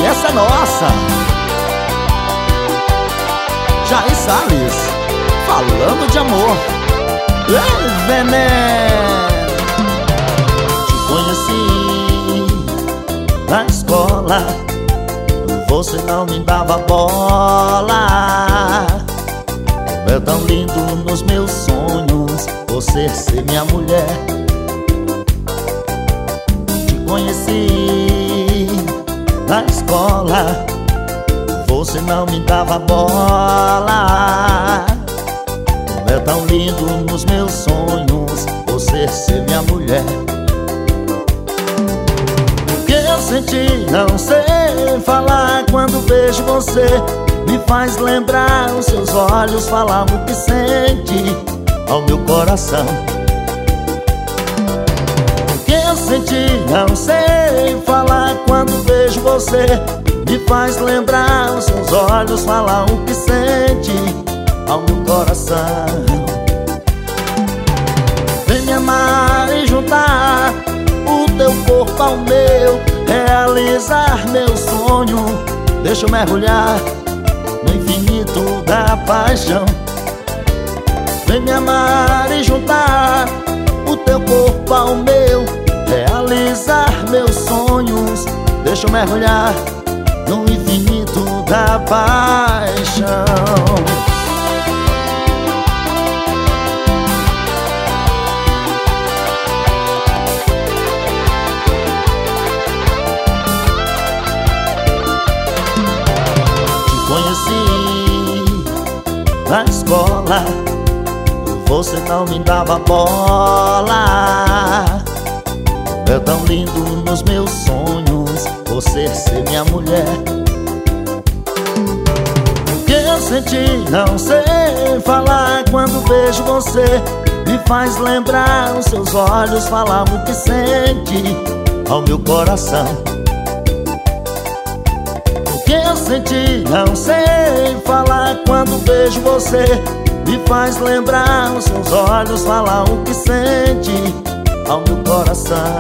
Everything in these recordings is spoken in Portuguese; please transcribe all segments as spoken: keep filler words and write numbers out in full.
essa é nossa. Jair Salles, falando de amor. Ei, veneno. Te conheci na escola, você não me dava bola. É tão lindo nos meus sonhos você ser minha mulher. Te conheci na escola, você não me dava bola. É tão lindo nos meus sonhos você ser minha mulher. O que eu senti não sei falar quando vejo você. Me faz lembrar os seus olhos, falar o que sente ao meu coração. O que eu senti não sei falar quando vejo você. Me faz lembrar os seus olhos, falar o que sente ao meu coração. Vem me amar e juntar o teu corpo ao meu, realizar meu sonho. Deixa eu mergulhar no infinito da paixão. Vem me amar e juntar o teu corpo ao meu, realizar meus sonhos. Deixa eu mergulhar no infinito da paixão. Conheci na escola, você não me dava bola. É tão lindo nos meus sonhos você ser minha mulher. O que eu senti não sei falar quando vejo você. Me faz lembrar os seus olhos, falar o que sente ao meu coração. O que eu senti não sei falar quando vejo você. Me faz lembrar os seus olhos, falar o que sente ao meu coração.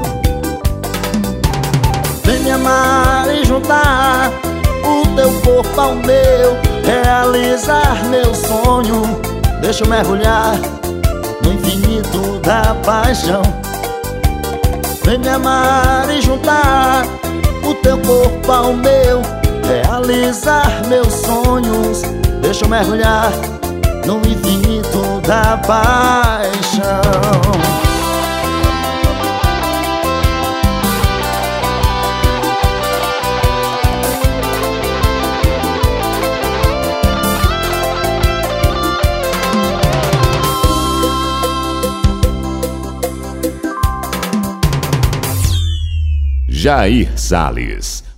Vem me amar e juntar o teu corpo ao meu, realizar meu sonho. Deixa eu mergulhar no infinito da paixão. Vem me amar e juntar o teu corpo ao meu, realizar meus sonhos. Deixa eu mergulhar no infinito da paixão. Jair Salles.